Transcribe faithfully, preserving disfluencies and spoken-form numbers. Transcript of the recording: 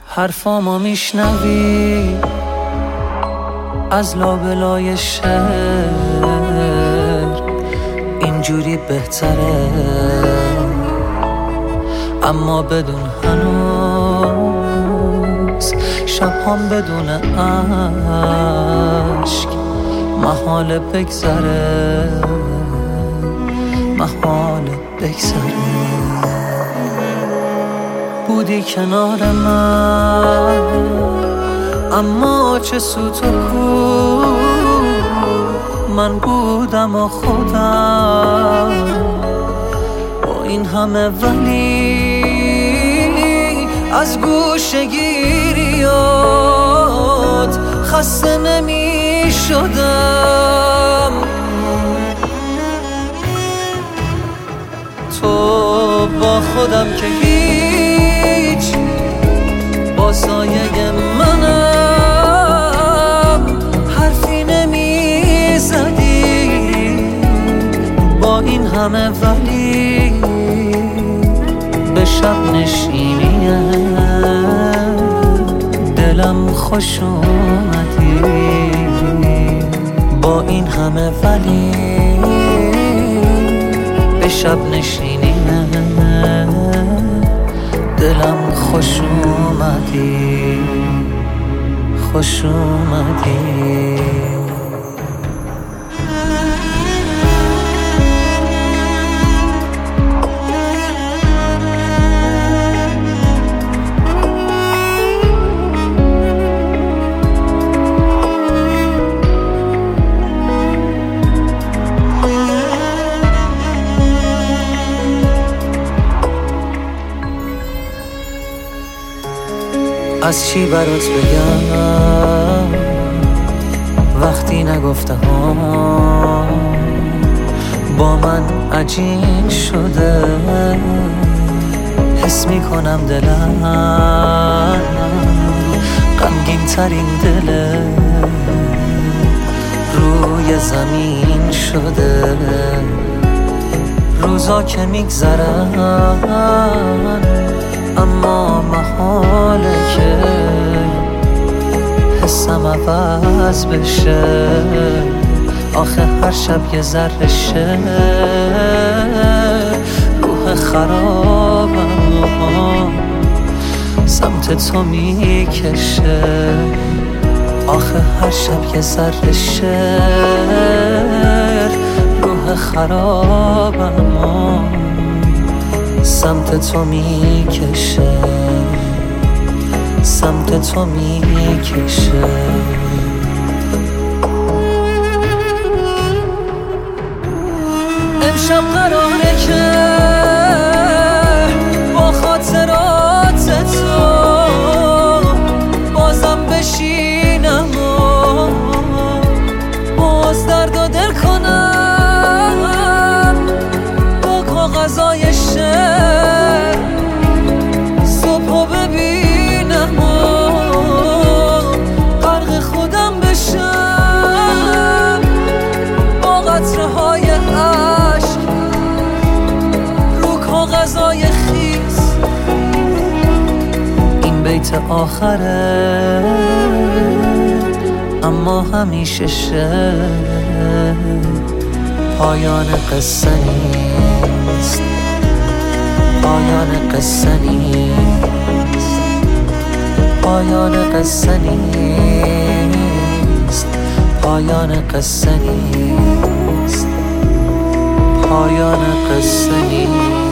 حرفامو میشنوی از لابلای شهر، اینجوری بهتره، اما بدون هنوز شبهام بدون عشق محال بگذره، محال بگذره. بودی کنار من اما چه سوت و کو، من بودم و خودم با این همه، ولی از گوشه‌گیریات خسته نمی شدم. تو با خودم که هیچ، با سایه منم حرفی نمی زدی با این همه، ولی به شب نشینی دلم خوش اومدی. با این همه ولی به شب نشینی دلم خوش اومدی، خوش اومدی. از چی برات بگم وقتی نگفته ها با من عجین شده، حس میکنم دلم غمگین ترین دل روی زمین شده. روزا که میگذرن اما محاله که حسم عوض بشه. آخه هر شب یه ذره شه روح خرابم سمت تو میکشه. آخه هر شب یه ذره شه روح خرابم سمت تو میکشه، سمت تو میکشه. امشب قراره که با خاطرات تو بازم بشینم و باز درد و دل کنم با کاغذای شعر. صبحو ببینم و غرق خودم بشم با قطره های عشق رو کاغذای خیس. این بیت آخره اما همیشه شه پایان قصه نیست، پایان قصه نیست، پایان قصه نیست، پایان قصه نیست، پایان قصه نیست.